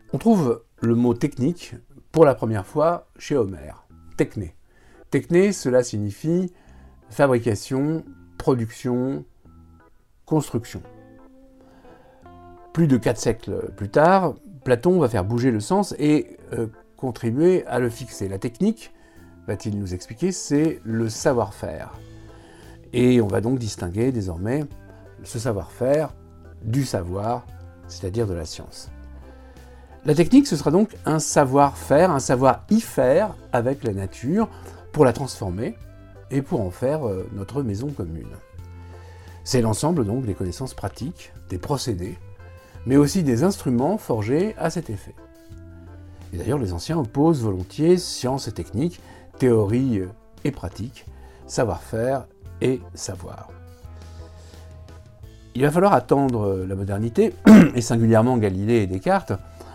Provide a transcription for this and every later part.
On trouve le mot technique pour la première fois chez Homère, techné. Techné, cela signifie fabrication, production, construction. Plus de 4 siècles plus tard, Platon va faire bouger le sens et contribuer à le fixer. La technique, va-t-il nous expliquer, c'est le savoir-faire. Et on va donc distinguer désormais ce savoir-faire du savoir, c'est-à-dire de la science. La technique, ce sera donc un savoir-faire, un savoir-y faire avec la nature pour la transformer et pour en faire notre maison commune. C'est l'ensemble donc des connaissances pratiques, des procédés, mais aussi des instruments forgés à cet effet. Et d'ailleurs, les anciens opposent volontiers science et technique, théorie et pratique, savoir-faire et savoir. Il va falloir attendre la modernité, et singulièrement Galilée et Descartes,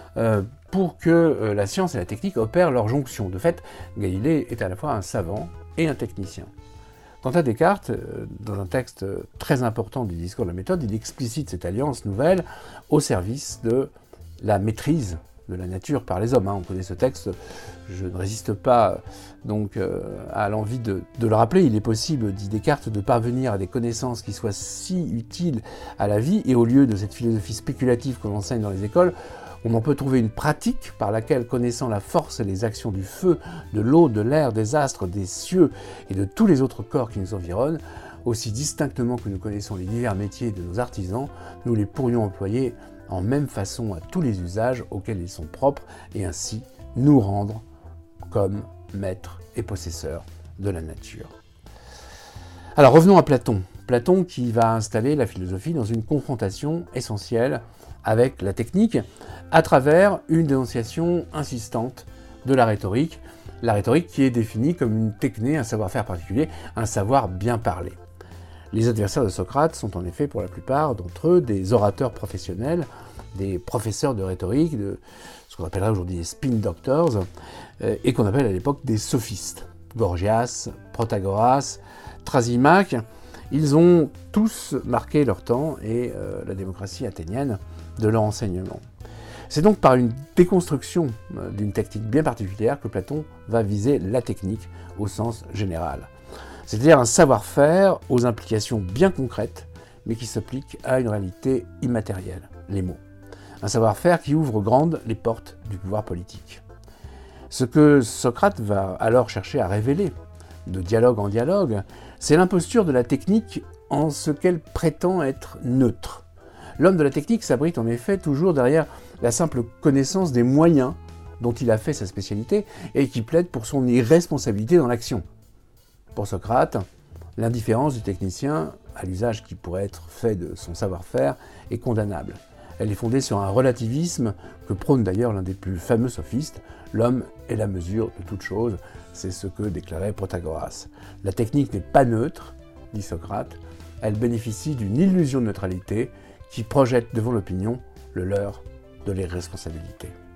pour que la science et la technique opèrent leur jonction. De fait, Galilée est à la fois un savant et un technicien. Quant à Descartes, dans un texte très important du discours de la méthode, il explicite cette alliance nouvelle au service de la maîtrise de la nature par les hommes. On connaît ce texte, je ne résiste pas donc à l'envie de le rappeler. Il est possible, dit Descartes, de parvenir à des connaissances qui soient si utiles à la vie, et au lieu de cette philosophie spéculative qu'on enseigne dans les écoles, on en peut trouver une pratique par laquelle, connaissant la force et les actions du feu, de l'eau, de l'air, des astres, des cieux et de tous les autres corps qui nous environnent, aussi distinctement que nous connaissons les divers métiers de nos artisans, nous les pourrions employer en même façon à tous les usages auxquels ils sont propres, et ainsi nous rendre comme maîtres et possesseurs de la nature. Alors revenons à Platon. Platon qui va installer la philosophie dans une confrontation essentielle avec la technique, à travers une dénonciation insistante de la rhétorique qui est définie comme une techné, un savoir-faire particulier, un savoir bien parler. Les adversaires de Socrate sont en effet pour la plupart d'entre eux des orateurs professionnels, des professeurs de rhétorique, de ce qu'on appellerait aujourd'hui des spin doctors, et qu'on appelle à l'époque des sophistes. Gorgias, Protagoras, Thrasymachie, ils ont tous marqué leur temps et la démocratie athénienne de leur enseignement. C'est donc par une déconstruction d'une technique bien particulière que Platon va viser la technique au sens général. C'est-à-dire un savoir-faire aux implications bien concrètes, mais qui s'applique à une réalité immatérielle, les mots. Un savoir-faire qui ouvre grandes les portes du pouvoir politique. Ce que Socrate va alors chercher à révéler, de dialogue en dialogue, c'est l'imposture de la technique en ce qu'elle prétend être neutre. L'homme de la technique s'abrite en effet toujours derrière la simple connaissance des moyens dont il a fait sa spécialité et qui plaide pour son irresponsabilité dans l'action. Pour Socrate, l'indifférence du technicien à l'usage qui pourrait être fait de son savoir-faire est condamnable. Elle est fondée sur un relativisme que prône d'ailleurs l'un des plus fameux sophistes. L'homme est la mesure de toute chose, c'est ce que déclarait Protagoras. La technique n'est pas neutre, dit Socrate, elle bénéficie d'une illusion de neutralité qui projette devant l'opinion le leurre de l'irresponsabilité.